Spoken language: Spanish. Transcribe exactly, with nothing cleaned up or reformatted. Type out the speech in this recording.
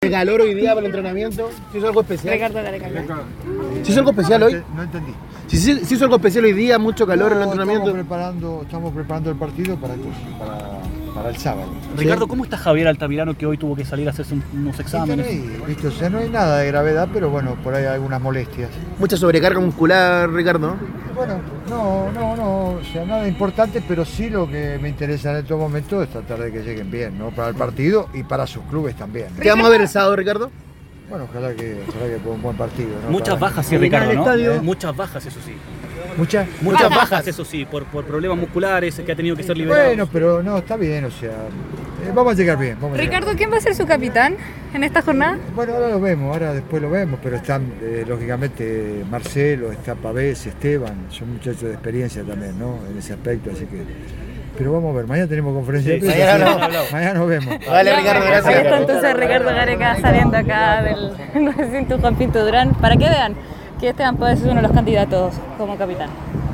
¿Qué calor hoy día para el entrenamiento? ¿Se hizo algo especial? Ricardo Gareca. ¿Se hizo algo especial hoy? No entendí. ¿Se hizo, se hizo algo especial hoy día? ¿Mucho calor en el No, entrenamiento? Estamos preparando, estamos preparando el partido para, para, para el sábado. Ricardo, Sí. ¿cómo está Javier Altamirano que hoy tuvo que salir a hacerse un- unos exámenes? Ahí, ¿viste? O sea, no hay nada de gravedad, pero bueno, por ahí hay algunas molestias. Mucha sobrecarga muscular, Ricardo. Bueno, no, no, no, o sea, nada importante, pero sí lo que me interesa en estos momentos es tratar de que lleguen bien, ¿no? Para el partido y para sus clubes también, ¿no? ¿Qué vamos a ver el sábado, Ricardo? Bueno, ojalá que, ojalá que fue un buen partido, ¿no? Muchas Para- bajas, sí, Ricardo, ¿no? estadio. Muchas bajas, eso sí. Muchas. Muchas bajas, eso sí, por, por problemas musculares que ha tenido que ser liberado. Bueno, pero no, está bien, o sea, eh, vamos a llegar bien. Vamos a llegar Ricardo, bien. ¿quién va a ser su capitán en esta jornada? Bueno, ahora lo vemos, ahora después lo vemos, pero están, eh, lógicamente, Marcelo, está Pavés, Esteban, son muchachos de experiencia también, ¿no? En ese aspecto, así que... Pero vamos a ver, mañana tenemos conferencia de Sí, prensa. mañana así que hablamos. Mañana nos vemos. Vale, Ricardo, Ahí gracias. está entonces Ricardo Gareca saliendo acá del recinto Juan Pinto Durán para que vean que Esteban Pavés es uno de los candidatos como capitán.